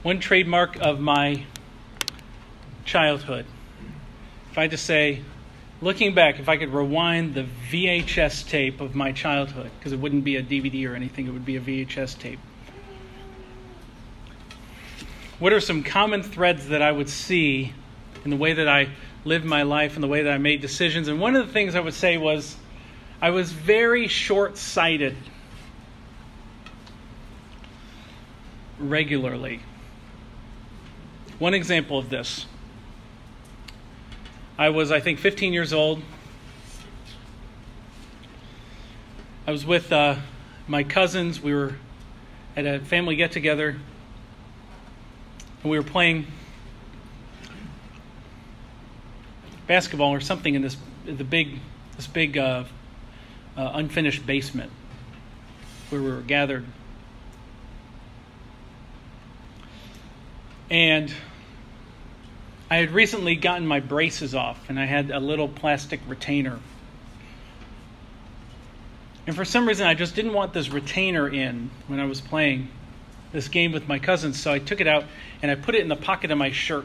One trademark of my childhood. If I had to say, looking back, if I could rewind the VHS tape of my childhood, because it wouldn't be a DVD or anything, it would be a VHS tape. What are some common threads that I would see in the way that I lived my life and the way that I made decisions? And one of the things I would say was, I was very short-sighted regularly. One example of this. I was, 15 years old. I was with my cousins. We were at a family get-together, and we were playing basketball or something in this big unfinished basement where we were gathered. And I had recently gotten my braces off, and I had a little plastic retainer. And for some reason, I just didn't want this retainer in when I was playing this game with my cousins, so I took it out and I put it in the pocket of my shirt.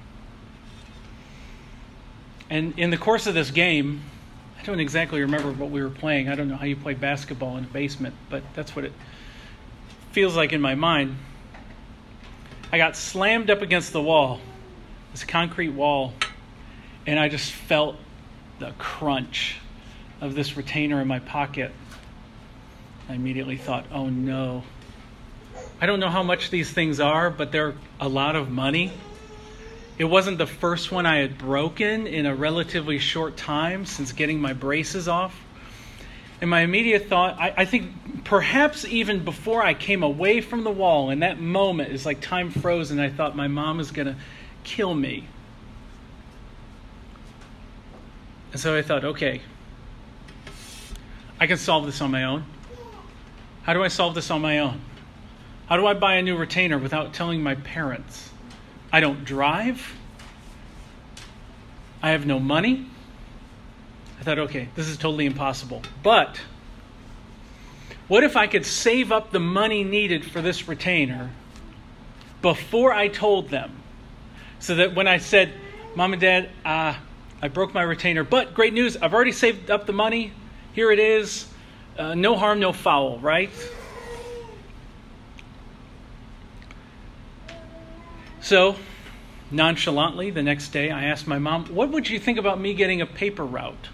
And in the course of this game, I don't exactly remember what we were playing. I don't know how you play basketball in a basement, but that's what it feels like in my mind. I got slammed up against the wall, this concrete wall, and I just felt the crunch of this retainer in my pocket. I immediately thought, oh no. I don't know how much these things are, but they're a lot of money. It wasn't the first one I had broken in a relatively short time since getting my braces off. And my immediate thought, I think perhaps even before I came away from the wall, in that moment, it's like time froze, and I thought my mom is going to kill me. And so I thought, okay, I can solve this on my own. How do I solve this on my own? How do I buy a new retainer without telling my parents? I don't drive. I have no money. I thought, okay, this is totally impossible. But what if I could save up the money needed for this retainer before I told them? So that when I said, Mom and Dad, I broke my retainer, but great news, I've already saved up the money. Here it is. No harm, no foul, right? So, nonchalantly, the next day, I asked my mom, what would you think about me getting a paper route?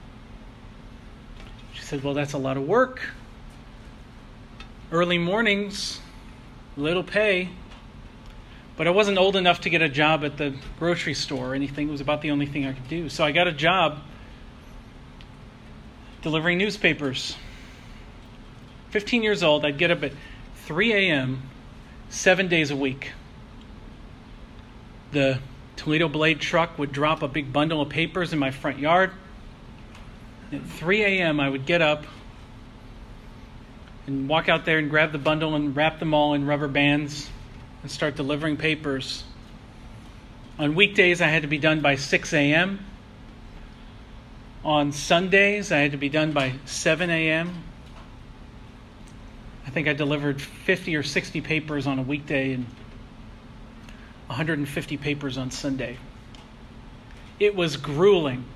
She said, well, that's a lot of work. Early mornings, little pay. But I wasn't old enough to get a job at the grocery store or anything. It was about the only thing I could do. So I got a job delivering newspapers. 15 years old, I'd get up at 3 a.m., 7 days a week. The Toledo Blade truck would drop a big bundle of papers in my front yard. At 3 a.m., I would get up and walk out there and grab the bundle and wrap them all in rubber bands and start delivering papers. On weekdays, I had to be done by 6 a.m. On Sundays, I had to be done by 7 a.m. I think I delivered 50 or 60 papers on a weekday and 150 papers on Sunday. It was grueling.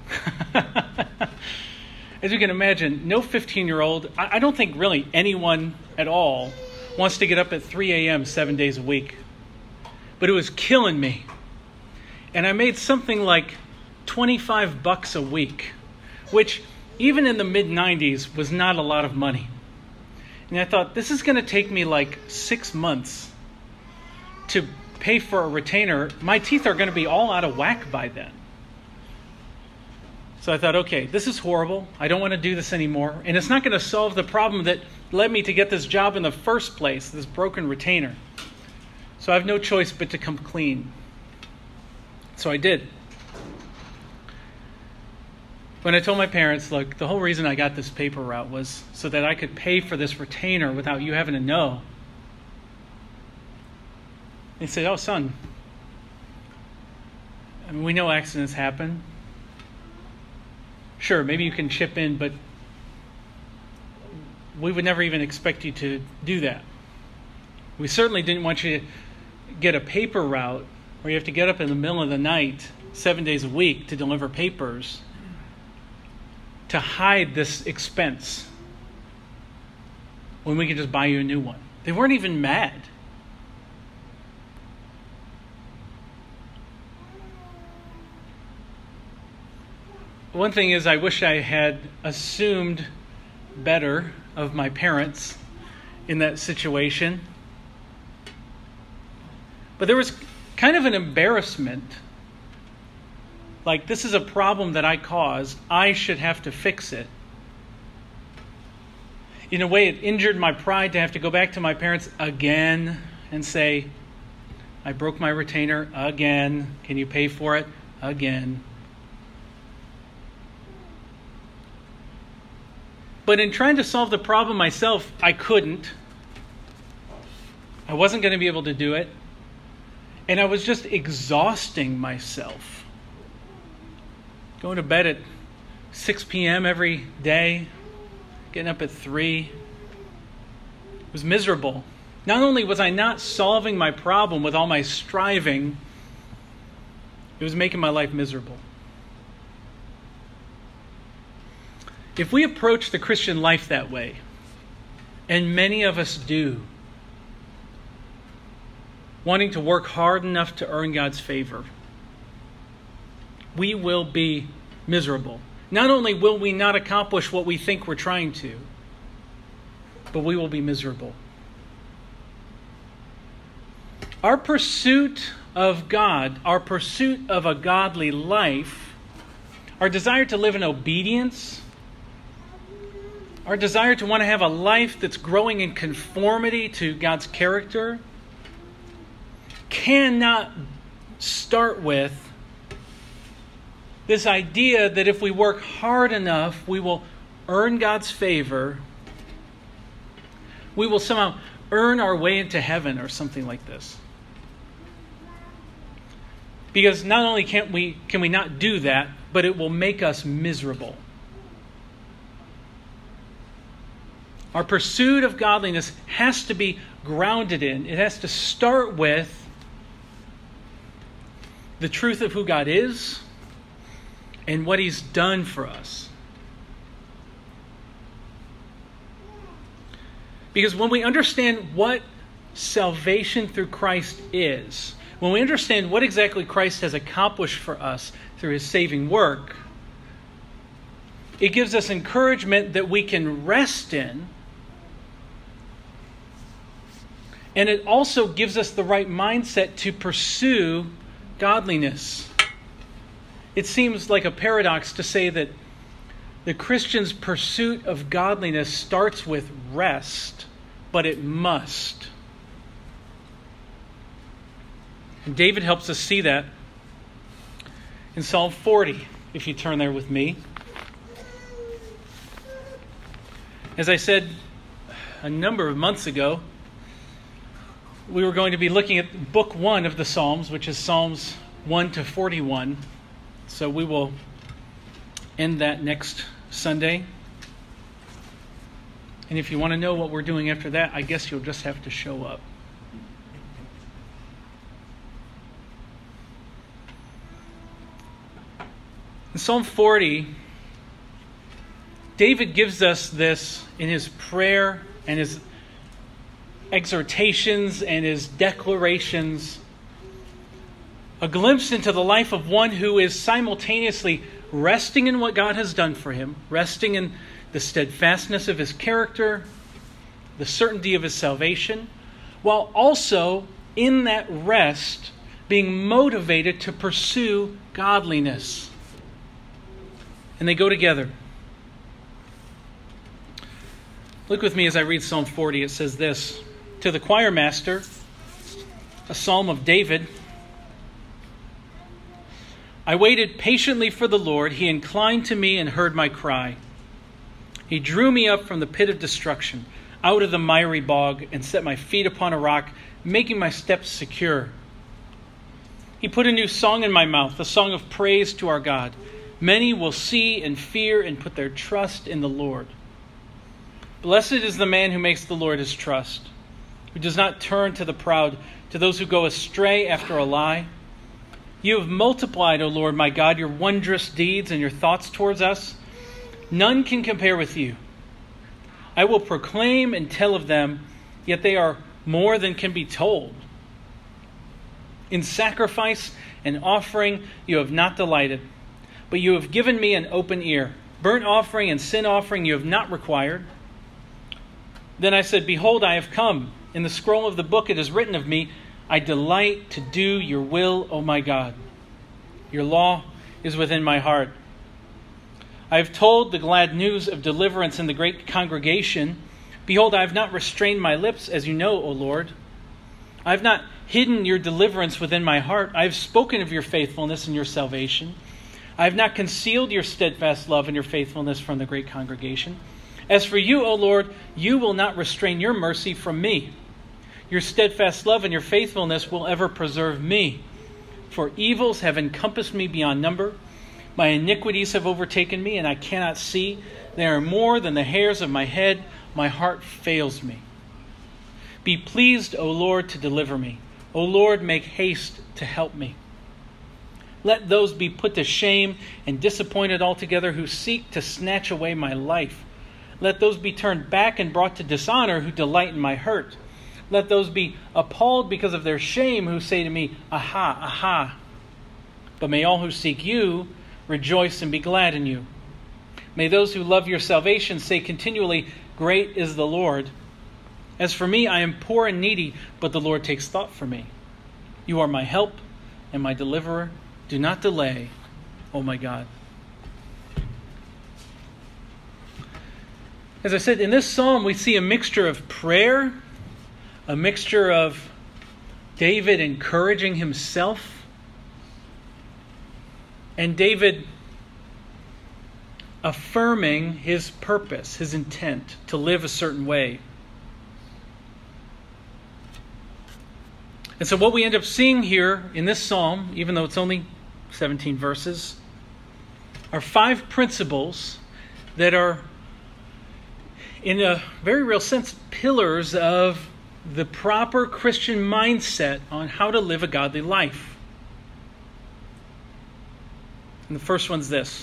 As you can imagine, no 15-year-old, I don't think really anyone at all wants to get up at 3 a.m. 7 days a week. But it was killing me. And I made something like $25 a week, which even in the mid-90s was not a lot of money. And I thought, this is going to take me like 6 months to pay for a retainer. My teeth are going to be all out of whack by then. So I thought, okay, this is horrible. I don't want to do this anymore. And it's not going to solve the problem that led me to get this job in the first place, this broken retainer. So I have no choice but to come clean. So I did. When I told my parents, look, the whole reason I got this paper route was so that I could pay for this retainer without you having to know. They said, oh, son, I mean, we know accidents happen. Sure, maybe you can chip in, but we would never even expect you to do that. We certainly didn't want you get a paper route where you have to get up in the middle of the night 7 days a week to deliver papers to hide this expense when we can just buy you a new one? They weren't even mad. One thing is, I wish I had assumed better of my parents in that situation. But there was kind of an embarrassment. Like, this is a problem that I caused. I should have to fix it. In a way, it injured my pride to have to go back to my parents again and say, I broke my retainer again. Can you pay for it? Again. But in trying to solve the problem myself, I couldn't. I wasn't going to be able to do it. And I was just exhausting myself. Going to bed at 6 p.m. every day, getting up at 3. It was miserable. Not only was I not solving my problem with all my striving, it was making my life miserable. If we approach the Christian life that way, and many of us do, wanting to work hard enough to earn God's favor, we will be miserable. Not only will we not accomplish what we think we're trying to, but we will be miserable. Our pursuit of God, our pursuit of a godly life, our desire to live in obedience, our desire to want to have a life that's growing in conformity to God's character, cannot start with this idea that if we work hard enough, we will earn God's favor. We will somehow earn our way into heaven or something like this. Because not only can we not do that, but it will make us miserable. Our pursuit of godliness has to be grounded in, it has to start with the truth of who God is and what He's done for us. Because when we understand what salvation through Christ is, when we understand what exactly Christ has accomplished for us through His saving work, it gives us encouragement that we can rest in. And it also gives us the right mindset to pursue godliness. It seems like a paradox to say that the Christian's pursuit of godliness starts with rest, but it must. And David helps us see that in Psalm 40, if you turn there with me. As I said a number of months ago, we were going to be looking at book 1 of the Psalms, which is Psalms 1 to 41. So we will end that next Sunday. And if you want to know what we're doing after that, I guess you'll just have to show up. In Psalm 40, David gives us this in his prayer and his exhortations and his declarations, a glimpse into the life of one who is simultaneously resting in what God has done for him, resting in the steadfastness of His character, the certainty of His salvation, while also in that rest being motivated to pursue godliness. And they go together. Look with me as I read Psalm 40. It says this: to the choir master, a psalm of David. I waited patiently for the Lord. He inclined to me and heard my cry. He drew me up from the pit of destruction, out of the miry bog, and set my feet upon a rock, making my steps secure. He put a new song in my mouth, a song of praise to our God. Many will see and fear and put their trust in the Lord. Blessed is the man who makes the Lord his trust, who does not turn to the proud, to those who go astray after a lie. You have multiplied, O Lord my God, your wondrous deeds and your thoughts towards us. None can compare with you. I will proclaim and tell of them, yet they are more than can be told. In sacrifice and offering you have not delighted, but you have given me an open ear. Burnt offering and sin offering you have not required. Then I said, Behold, I have come. In the scroll of the book it is written of me, I delight to do your will, O my God. Your law is within my heart. I have told the glad news of deliverance in the great congregation. Behold, I have not restrained my lips, as you know, O Lord. I have not hidden your deliverance within my heart. I have spoken of your faithfulness and your salvation. I have not concealed your steadfast love and your faithfulness from the great congregation. As for you, O Lord, you will not restrain your mercy from me. Your steadfast love and your faithfulness will ever preserve me. For evils have encompassed me beyond number. My iniquities have overtaken me, and I cannot see. They are more than the hairs of my head. My heart fails me. Be pleased, O Lord, to deliver me. O Lord, make haste to help me. Let those be put to shame and disappointed altogether who seek to snatch away my life. Let those be turned back and brought to dishonor who delight in my hurt. Let those be appalled because of their shame who say to me, Aha, aha. But may all who seek you rejoice and be glad in you. May those who love your salvation say continually, Great is the Lord. As for me, I am poor and needy, but the Lord takes thought for me. You are my help and my deliverer. Do not delay, O my God. As I said, in this psalm we see a mixture of prayer, a mixture of David encouraging himself, and David affirming his purpose, his intent to live a certain way. And so what we end up seeing here in this psalm, even though it's only 17 verses, are 5 principles that are, in a very real sense, pillars of the proper Christian mindset on how to live a godly life. And the first one's this.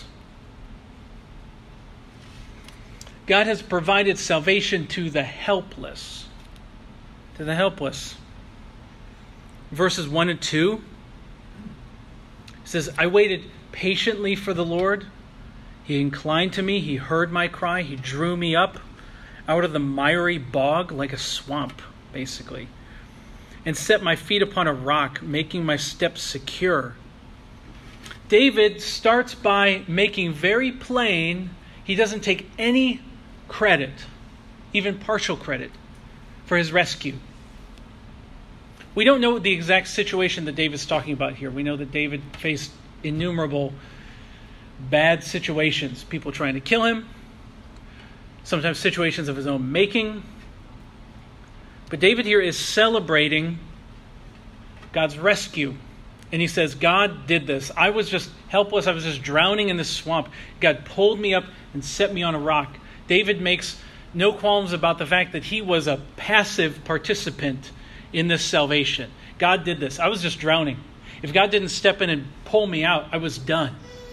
God has provided salvation to the helpless. To the helpless. Verses 1 and 2 says, I waited patiently for the Lord. He inclined to me. He heard my cry. He drew me up out of the miry bog like a swamp, basically, and set my feet upon a rock, making my steps secure. David starts by making very plain he doesn't take any credit, even partial credit, for his rescue. We don't know the exact situation that David's talking about here. We know that David faced innumerable bad situations. People trying to kill him. Sometimes situations of his own making. But David here is celebrating God's rescue. And he says, God did this. I was just helpless. I was just drowning in this swamp. God pulled me up and set me on a rock. David makes no qualms about the fact that he was a passive participant in this salvation. God did this. I was just drowning. If God didn't step in and pull me out, I was done.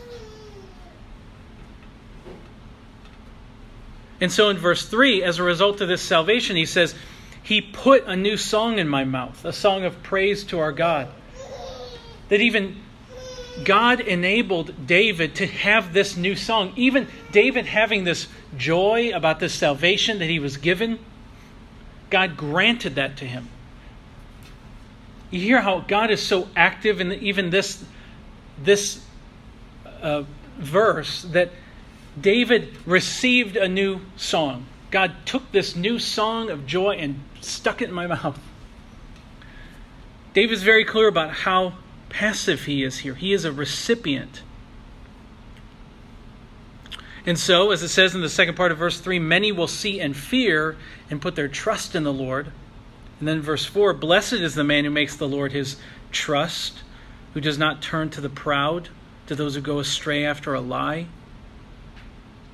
And so in verse 3, as a result of this salvation, he says, He put a new song in my mouth, a song of praise to our God. That even God enabled David to have this new song. Even David having this joy about this salvation that he was given, God granted that to him. You hear how God is so active in even this verse that David received a new song. God took this new song of joy and stuck it in my mouth. David's very clear about how passive he is here. He is a recipient. And so, as it says in the second part of verse 3, many will see and fear and put their trust in the Lord. And then verse 4, blessed is the man who makes the Lord his trust, who does not turn to the proud, to those who go astray after a lie.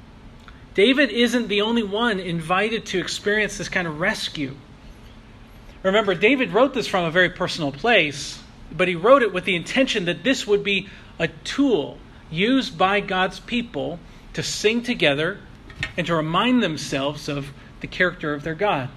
David isn't the only one invited to experience this kind of rescue. Remember, David wrote this from a very personal place, but he wrote it with the intention that this would be a tool used by God's people to sing together and to remind themselves of the character of their God.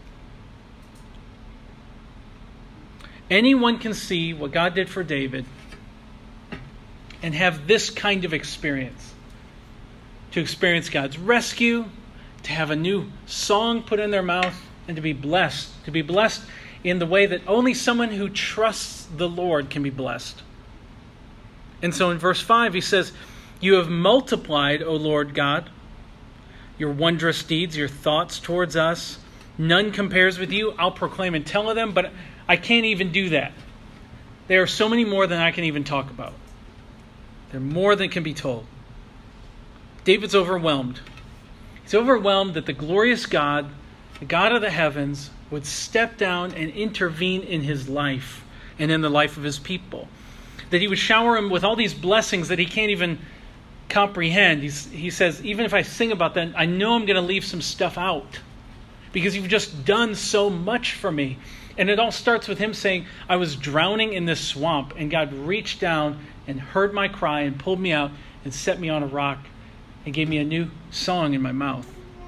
Anyone can see what God did for David and have this kind of experience. To experience God's rescue, to have a new song put in their mouth, and to be blessed. To be blessed in the way that only someone who trusts the Lord can be blessed. And so in verse 5 he says, "You have multiplied, O Lord God, your wondrous deeds, your thoughts towards us. None compares with you. I'll proclaim and tell of them, but I can't even do that. There are so many more than I can even talk about. They're more than can be told." David's overwhelmed. He's overwhelmed that the glorious God, the God of the heavens, would step down and intervene in his life and in the life of his people. That he would shower him with all these blessings that he can't even comprehend. He says, even if I sing about that, I know I'm going to leave some stuff out because you've just done so much for me. And it all starts with him saying, I was drowning in this swamp, and God reached down and heard my cry and pulled me out and set me on a rock and gave me a new song in my mouth.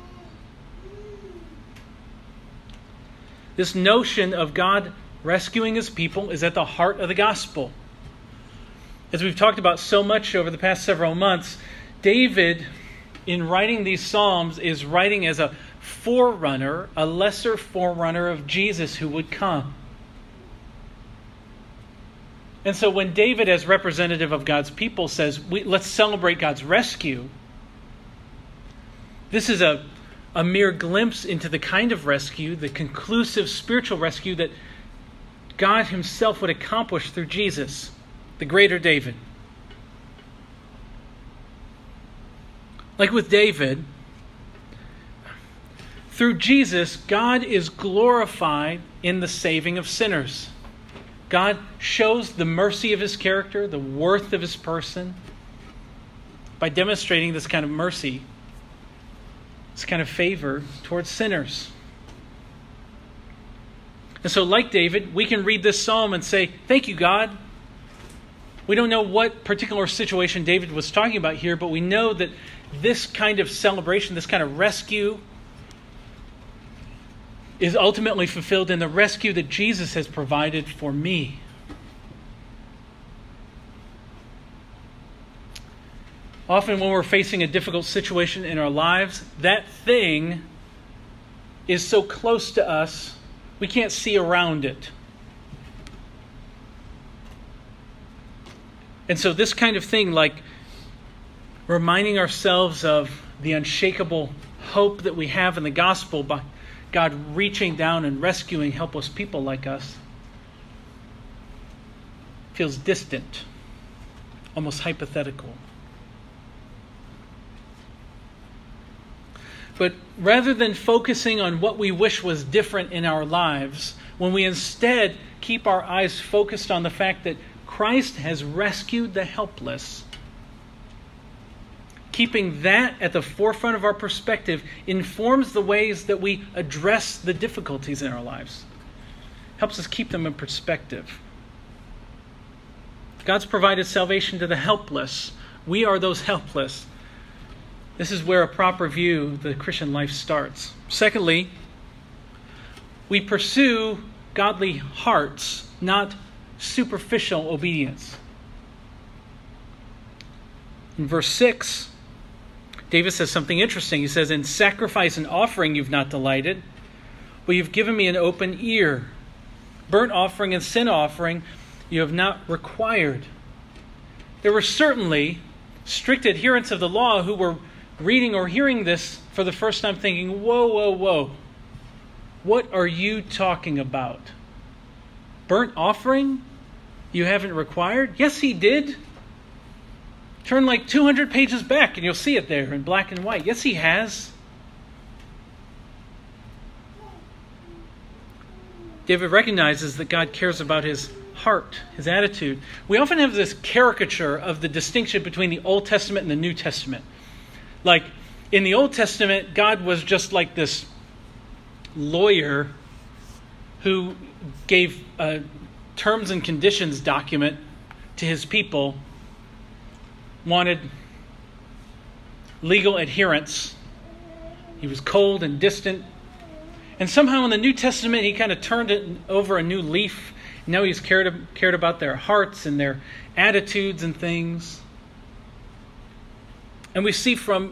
This notion of God rescuing his people is at the heart of the gospel. As we've talked about so much over the past several months, David, in writing these Psalms, is writing as a forerunner, a lesser forerunner of Jesus who would come. And so when David, as representative of God's people, says, let's celebrate God's rescue, this is a mere glimpse into the kind of rescue, the conclusive spiritual rescue that God himself would accomplish through Jesus, the greater David. Like with David, through Jesus, God is glorified in the saving of sinners. God shows the mercy of his character, the worth of his person, by demonstrating this kind of mercy, this kind of favor towards sinners. And so, like David, we can read this psalm and say, thank you, God. We don't know what particular situation David was talking about here, but we know that this kind of celebration, this kind of rescue, is ultimately fulfilled in the rescue that Jesus has provided for me. Often when we're facing a difficult situation in our lives, that thing is so close to us, we can't see around it. And so this kind of thing, like reminding ourselves of the unshakable hope that we have in the gospel by God reaching down and rescuing helpless people like us, feels distant, almost hypothetical. But rather than focusing on what we wish was different in our lives, when we instead keep our eyes focused on the fact that Christ has rescued the helpless, keeping that at the forefront of our perspective informs the ways that we address the difficulties in our lives. Helps us keep them in perspective. God's provided salvation to the helpless. We are those helpless. This is where a proper view of the Christian life starts. Secondly, we pursue godly hearts, not superficial obedience. In verse 6, David says something interesting. He says, in sacrifice and offering you've not delighted, but you've given me an open ear. Burnt offering and sin offering you have not required. There were certainly strict adherents of the law who were reading or hearing this for the first time thinking, whoa, whoa, whoa. What are you talking about? Burnt offering you haven't required? Yes, he did. Turn like 200 pages back and you'll see it there in black and white. Yes, he has. David recognizes that God cares about his heart, his attitude. We often have this caricature of the distinction between the Old Testament and the New Testament. Like in the Old Testament, God was just like this lawyer who gave a terms and conditions document to his people, wanted legal adherence. He was cold and distant. And somehow in the New Testament, he kind of turned it over a new leaf. Now he's cared about their hearts and their attitudes and things. And we see from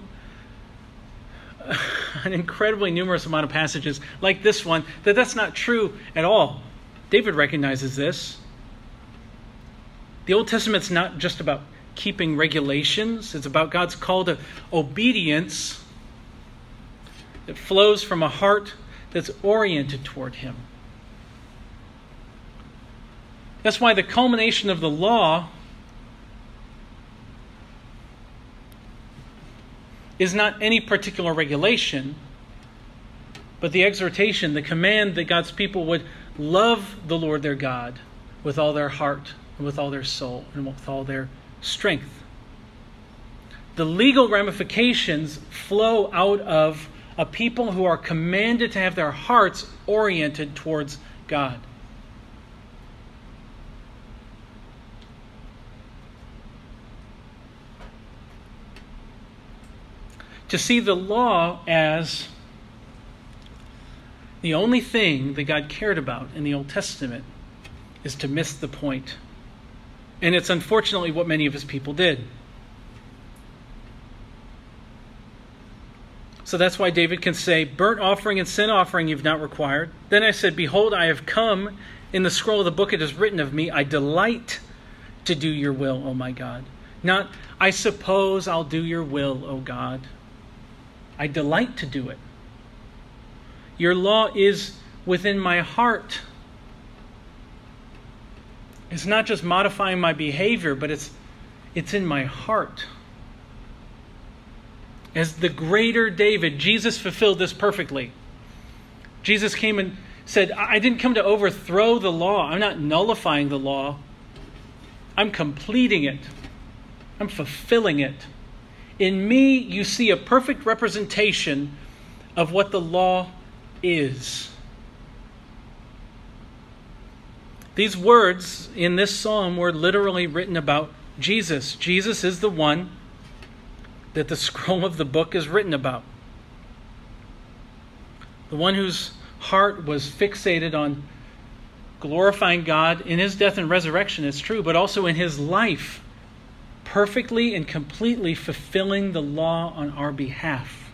an incredibly numerous amount of passages like this one that that's not true at all. David recognizes this. The Old Testament's not just about keeping regulations. It's about God's call to obedience that flows from a heart that's oriented toward Him. That's why the culmination of the law is not any particular regulation, but the exhortation, the command that God's people would love the Lord their God with all their heart, and with all their soul, and with all their strength. The legal ramifications flow out of a people who are commanded to have their hearts oriented towards God. To see the law as the only thing that God cared about in the Old Testament is to miss the point. And it's unfortunately what many of His people did. So that's why David can say, burnt offering and sin offering you've not required. Then I said, behold, I have come. In the scroll of the book it is written of me, I delight to do your will, O my God. Not, I suppose I'll do your will, O God. I delight to do it. Your law is within my heart. It's not just modifying my behavior, but it's in my heart. As the greater David, Jesus fulfilled this perfectly. Jesus came and said, I didn't come to overthrow the law. I'm not nullifying the law. I'm completing it. I'm fulfilling it. In me, you see a perfect representation of what the law is. These words in this psalm were literally written about Jesus. Jesus is the one that the scroll of the book is written about. The one whose heart was fixated on glorifying God in His death and resurrection, it's true, but also in His life, perfectly and completely fulfilling the law on our behalf.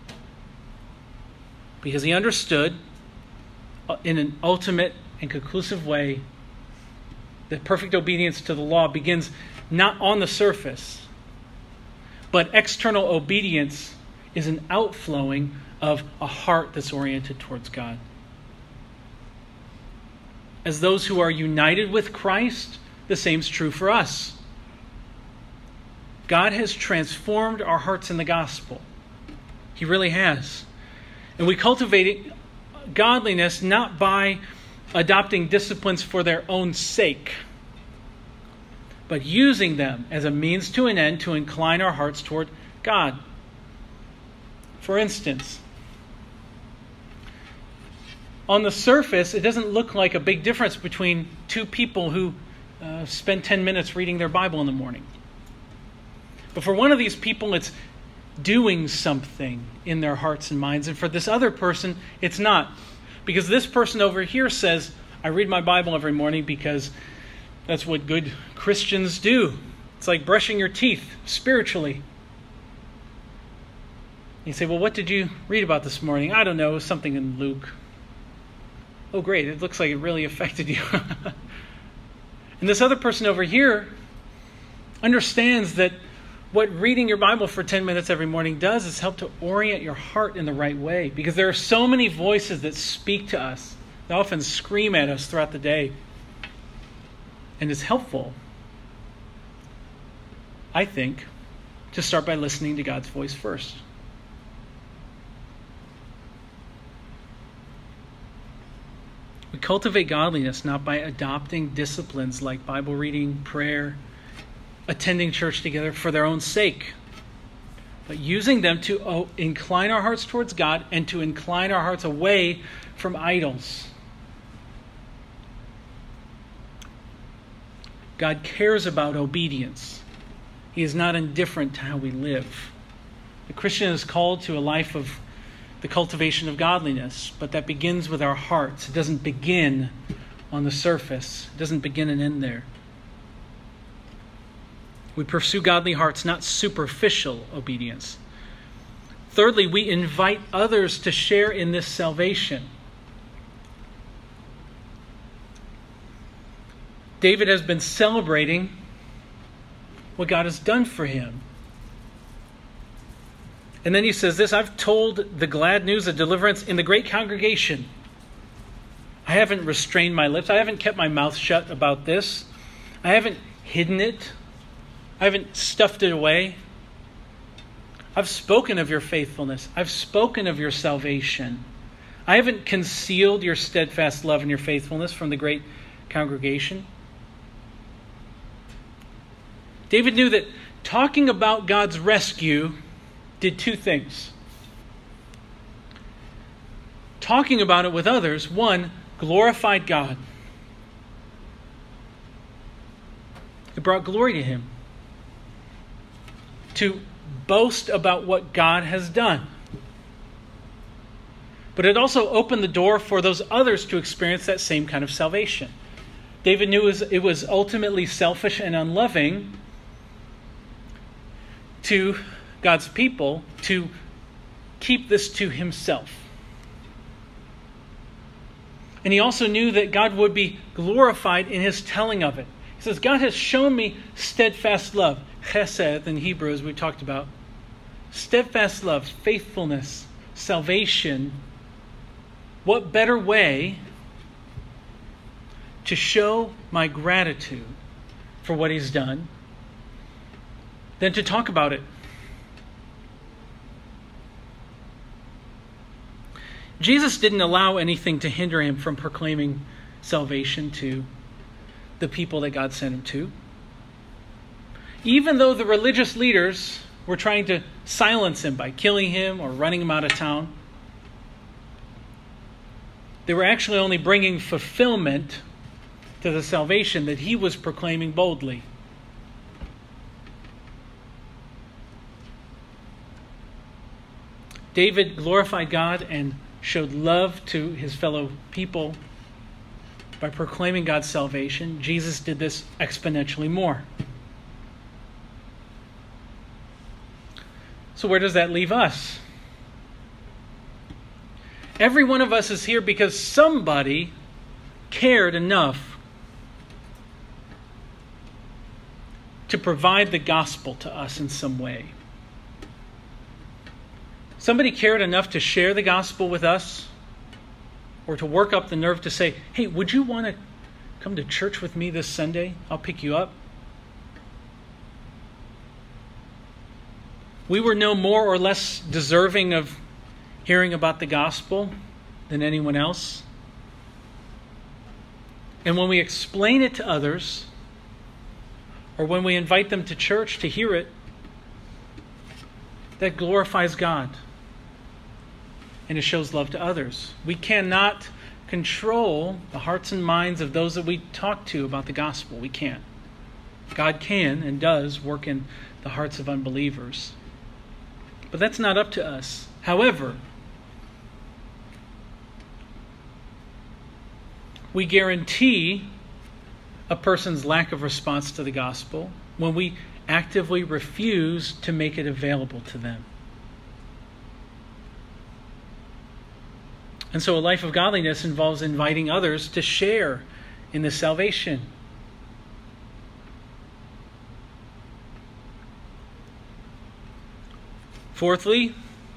Because He understood in an ultimate and conclusive way that perfect obedience to the law begins not on the surface, but external obedience is an outflowing of a heart that's oriented towards God. As those who are united with Christ, the same is true for us. God has transformed our hearts in the gospel. He really has. And we cultivate godliness not by adopting disciplines for their own sake, but using them as a means to an end to incline our hearts toward God. For instance, on the surface, it doesn't look like a big difference between two people who spend 10 minutes reading their Bible in the morning. But for one of these people, it's doing something in their hearts and minds. And for this other person, it's not. Because this person over here says, I read my Bible every morning because that's what good Christians do. It's like brushing your teeth spiritually. You say, well, what did you read about this morning? I don't know, something in Luke. Oh, great, it looks like it really affected you. And this other person over here understands that what reading your Bible for 10 minutes every morning does is help to orient your heart in the right way. Because there are so many voices that speak to us. They often scream at us throughout the day. And it's helpful, I think, to start by listening to God's voice first. We cultivate godliness not by adopting disciplines like Bible reading, prayer, attending church together for their own sake, but using them to incline our hearts towards God and to incline our hearts away from idols. God cares about obedience. He is not indifferent to how we live. The Christian is called to a life of the cultivation of godliness, but that begins with our hearts. It doesn't begin on the surface. It doesn't begin and end there. We pursue godly hearts, not superficial obedience. Thirdly, we invite others to share in this salvation. David has been celebrating what God has done for him. And then he says this, I've told the glad news of deliverance in the great congregation. I haven't restrained my lips. I haven't kept my mouth shut about this. I haven't hidden it. I haven't stuffed it away. I've spoken of your faithfulness. I've spoken of your salvation. I haven't concealed your steadfast love and your faithfulness from the great congregation. David knew that talking about God's rescue did two things. Talking about it with others, one, glorified God. It brought glory to him. To boast about what God has done. But it also opened the door for those others to experience that same kind of salvation. David knew it was ultimately selfish and unloving to God's people to keep this to himself. And he also knew that God would be glorified in his telling of it. He says, God has shown me steadfast love. Chesed in Hebrew, as we talked about. Steadfast love, faithfulness, salvation. What better way to show my gratitude for what he's done than to talk about it? Jesus didn't allow anything to hinder him from proclaiming salvation to the people that God sent him to. Even though the religious leaders were trying to silence him by killing him or running him out of town, they were actually only bringing fulfillment to the salvation that he was proclaiming boldly. David glorified God and showed love to his fellow people by proclaiming God's salvation. Jesus did this exponentially more. So where does that leave us? Every one of us is here because somebody cared enough to provide the gospel to us in some way. Somebody cared enough to share the gospel with us, or to work up the nerve to say, hey, would you want to come to church with me this Sunday? I'll pick you up. We were no more or less deserving of hearing about the gospel than anyone else. And when we explain it to others, or when we invite them to church to hear it, that glorifies God. And it shows love to others. We cannot control the hearts and minds of those that we talk to about the gospel. We can't. God can and does work in the hearts of unbelievers. But that's not up to us. However, we guarantee a person's lack of response to the gospel when we actively refuse to make it available to them. And so a life of godliness involves inviting others to share in this salvation. Fourthly,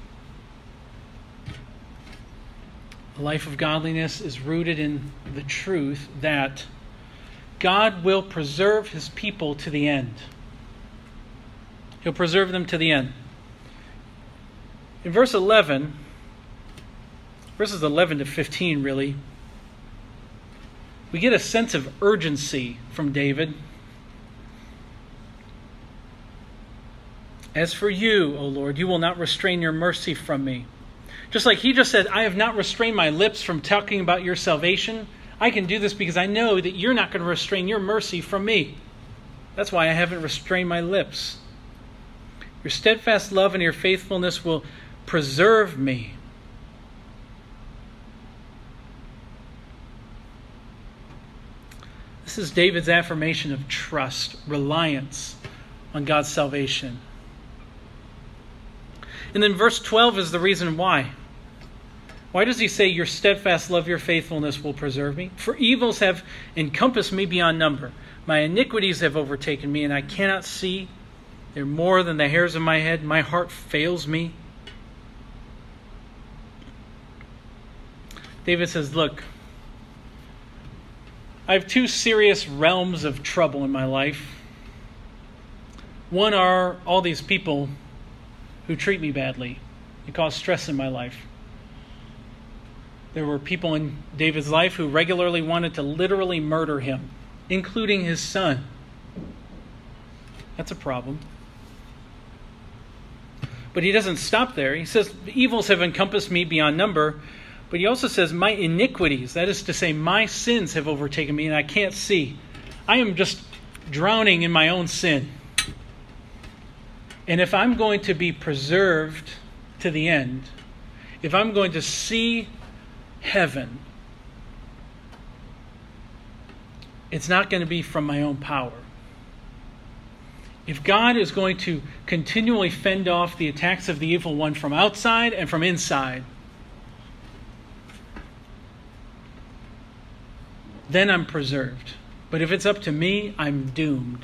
a life of godliness is rooted in the truth that God will preserve his people to the end. He'll preserve them to the end. In verses 11 to 15 really, we get a sense of urgency from David. As for you, O Lord, you will not restrain your mercy from me. Just like he just said, I have not restrained my lips from talking about your salvation. I can do this because I know that you're not going to restrain your mercy from me. That's why I haven't restrained my lips. Your steadfast love and your faithfulness will preserve me. This is David's affirmation of trust, reliance on God's salvation. And then verse 12 is the reason why. Why does he say, your steadfast love, your faithfulness will preserve me? For evils have encompassed me beyond number. My iniquities have overtaken me, and I cannot see. They're more than the hairs of my head. My heart fails me. David says, look, I have two serious realms of trouble in my life. One are all these people who treat me badly and cause stress in my life. There were people in David's life who regularly wanted to literally murder him, including his son. That's a problem. But he doesn't stop there. He says, evils have encompassed me beyond number. But he also says, my iniquities, that is to say, my sins have overtaken me and I can't see. I am just drowning in my own sin. And if I'm going to be preserved to the end, if I'm going to see heaven, it's not going to be from my own power. If God is going to continually fend off the attacks of the evil one from outside and from inside, then I'm preserved. But if it's up to me, I'm doomed.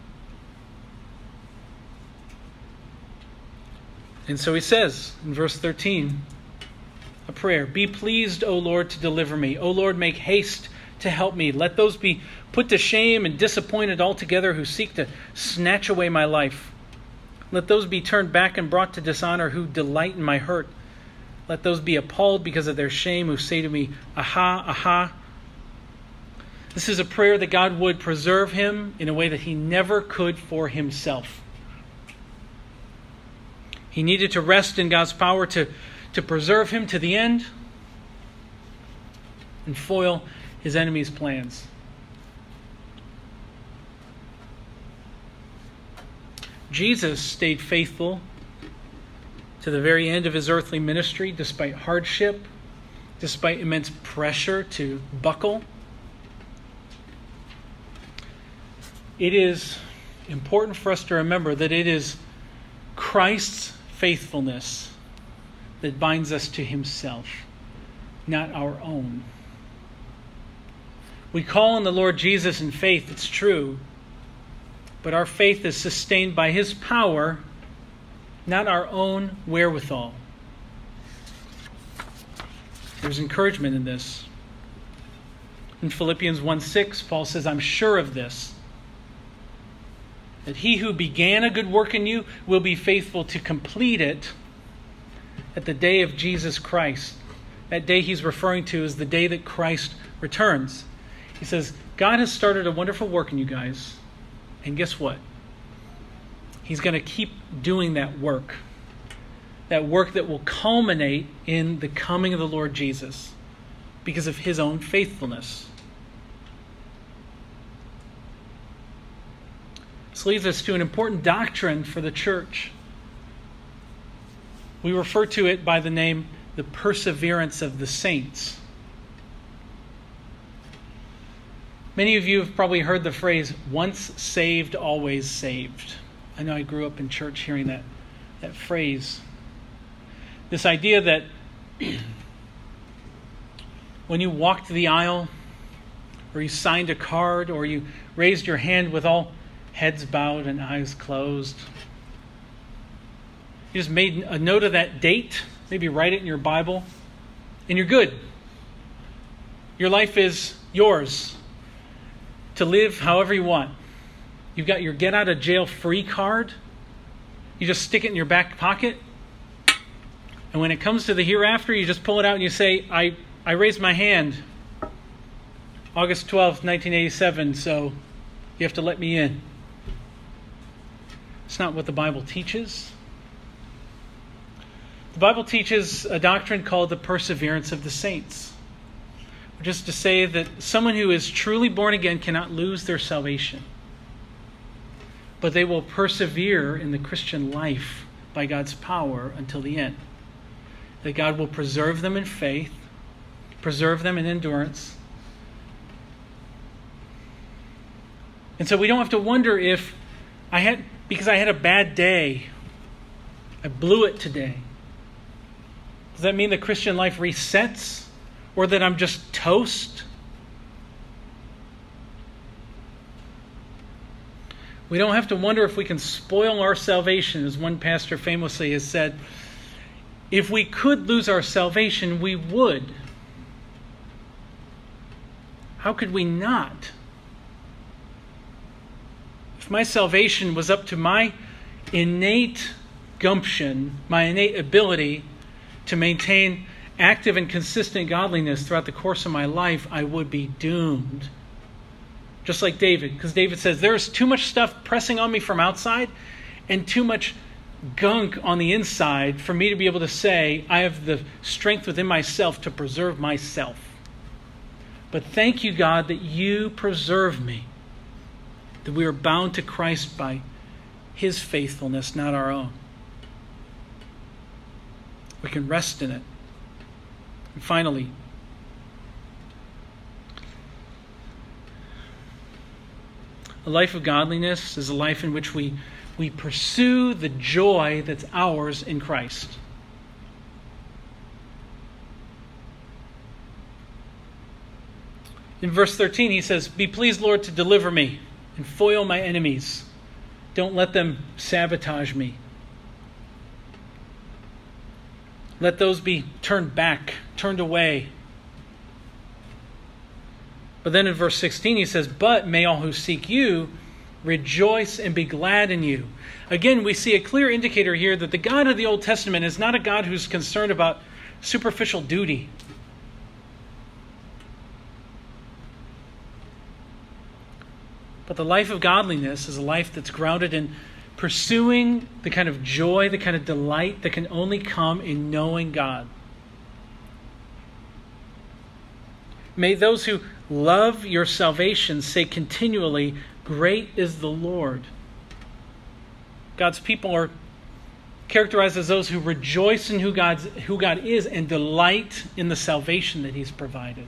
And so he says in verse 13, a prayer, be pleased, O Lord, to deliver me. O Lord, make haste to help me. Let those be put to shame and disappointed altogether who seek to snatch away my life. Let those be turned back and brought to dishonor who delight in my hurt. Let those be appalled because of their shame who say to me, aha, aha. This is a prayer that God would preserve him in a way that he never could for himself. He needed to rest in God's power to preserve him to the end and foil his enemies' plans. Jesus stayed faithful to the very end of his earthly ministry, despite hardship, despite immense pressure to buckle. It is important for us to remember that it is Christ's faithfulness that binds us to himself, not our own. We call on the Lord Jesus in faith, it's true, but our faith is sustained by his power, not our own wherewithal. There's encouragement in this. In Philippians 1:6, Paul says, I'm sure of this, that he who began a good work in you will be faithful to complete it at the day of Jesus Christ. That day he's referring to is the day that Christ returns. He says, God has started a wonderful work in you guys. And guess what? He's going to keep doing that work. That work that will culminate in the coming of the Lord Jesus because of his own faithfulness. This leads us to an important doctrine for the church. We refer to it by the name, the perseverance of the saints. Many of you have probably heard the phrase, once saved, always saved. I know I grew up in church hearing that phrase. This idea that when you walked the aisle, or you signed a card, or you raised your hand with all heads bowed and eyes closed, you just made a note of that date, maybe write it in your Bible, and you're good. Your life is yours to live however you want. You've got your get out of jail free card. You just stick it in your back pocket. And when it comes to the hereafter, you just pull it out and you say, I raised my hand August 12th, 1987, so you have to let me in. It's not what the Bible teaches. The Bible teaches a doctrine called the perseverance of the saints. Which is to say that someone who is truly born again cannot lose their salvation. but they will persevere in the Christian life by God's power until the end. That God will preserve them in faith, preserve them in endurance. And so we don't have to wonder if because I had a bad day, I blew it today. Does that mean the Christian life resets? Or that I'm just toast? We don't have to wonder if we can spoil our salvation, as one pastor famously has said. If we could lose our salvation, we would. How could we not? If my salvation was up to my innate gumption, my innate ability to maintain active and consistent godliness throughout the course of my life, I would be doomed. Just like David, because David says, there's too much stuff pressing on me from outside and too much gunk on the inside for me to be able to say, I have the strength within myself to preserve myself. But thank you, God, that you preserve me, that we are bound to Christ by his faithfulness, not our own. We can rest in it. And finally, a life of godliness is a life in which we pursue the joy that's ours in Christ. In verse 13, he says, "Be pleased, Lord, to deliver me and foil my enemies. Don't let them sabotage me. Let those be turned back, turned away." But then in verse 16 he says, "But may all who seek you rejoice and be glad in you." Again, we see a clear indicator here that the God of the Old Testament is not a God who's concerned about superficial duty. But the life of godliness is a life that's grounded in pursuing the kind of joy, the kind of delight that can only come in knowing God. May those who love your salvation say continually, "Great is the Lord." God's people are characterized as those who rejoice in who God is and delight in the salvation that he's provided.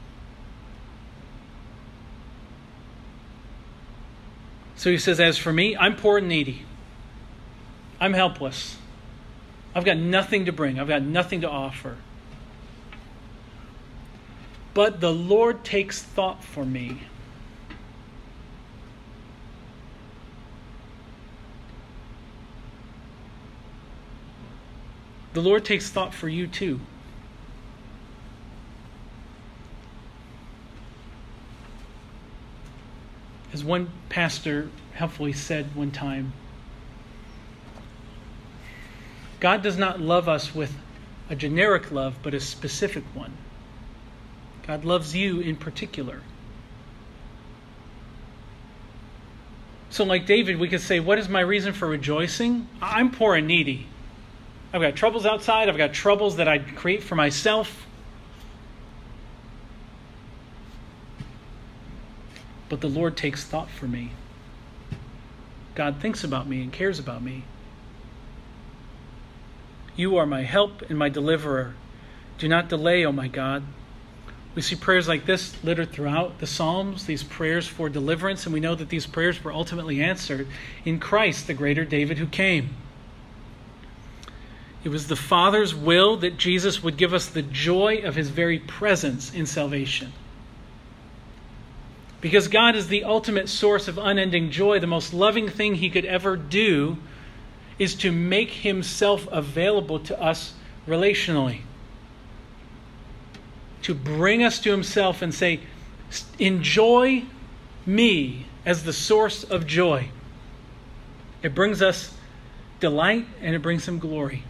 So he says, as for me, I'm poor and needy. I'm helpless. I've got nothing to bring. I've got nothing to offer. But the Lord takes thought for me. The Lord takes thought for you too. As one pastor helpfully said one time, God does not love us with a generic love, but a specific one. God loves you in particular. So like David, we could say, what is my reason for rejoicing? I'm poor and needy. I've got troubles outside. I've got troubles that I create for myself. But the Lord takes thought for me. God thinks about me and cares about me. You are my help and my deliverer. Do not delay, O my God. We see prayers like this littered throughout the Psalms, these prayers for deliverance, and we know that these prayers were ultimately answered in Christ, the greater David who came. It was the Father's will that Jesus would give us the joy of his very presence in salvation. Because God is the ultimate source of unending joy, the most loving thing he could ever do is to make himself available to us relationally. To bring us to himself and say, enjoy me as the source of joy. It brings us delight and it brings him glory.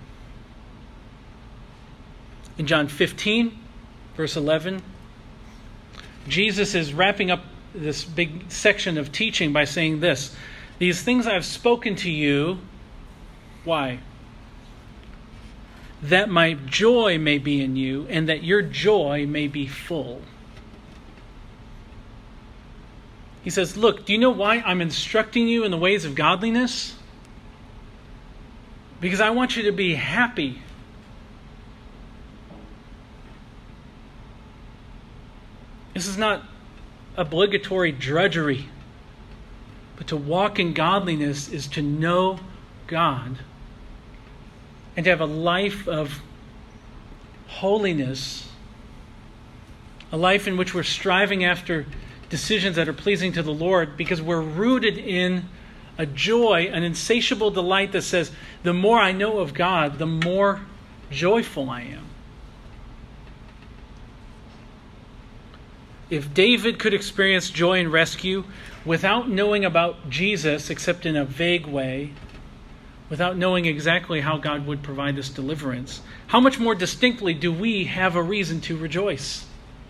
In John 15, verse 11, Jesus is wrapping up this big section of teaching by saying this: "These things I have spoken to you." Why? "That my joy may be in you, and that your joy may be full." He says, look, do you know why I'm instructing you in the ways of godliness? Because I want you to be happy. This is not obligatory drudgery. But to walk in godliness is to know God and to have a life of holiness, a life in which we're striving after decisions that are pleasing to the Lord because we're rooted in a joy, an insatiable delight that says, the more I know of God, the more joyful I am. If David could experience joy and rescue without knowing about Jesus except in a vague way, without knowing exactly how God would provide this deliverance, how much more distinctly do we have a reason to rejoice?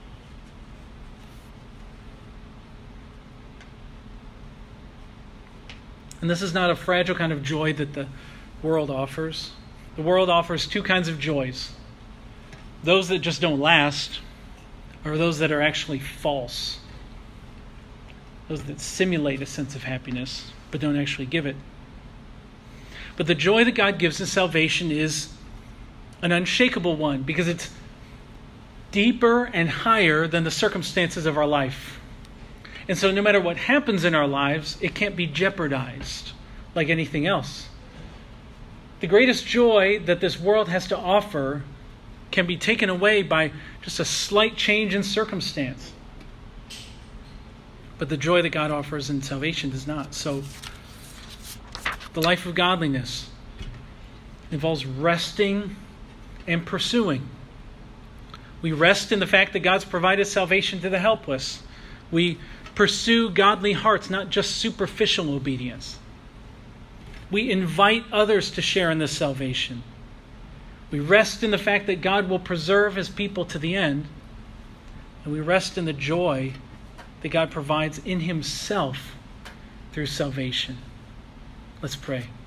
And this is not a fragile kind of joy that the world offers. The world offers two kinds of joys. Those that just don't last, or those that are actually false. Those that simulate a sense of happiness, but don't actually give it. But the joy that God gives in salvation is an unshakable one, because it's deeper and higher than the circumstances of our life. And so no matter what happens in our lives, it can't be jeopardized like anything else. The greatest joy that this world has to offer can be taken away by just a slight change in circumstance. But the joy that God offers in salvation does not. So the life of godliness involves resting and pursuing. We rest in the fact that God's provided salvation to the helpless. We pursue godly hearts, not just superficial obedience. We invite others to share in this salvation. We rest in the fact that God will preserve His people to the end. And we rest in the joy that God provides in Himself through salvation. Let's pray.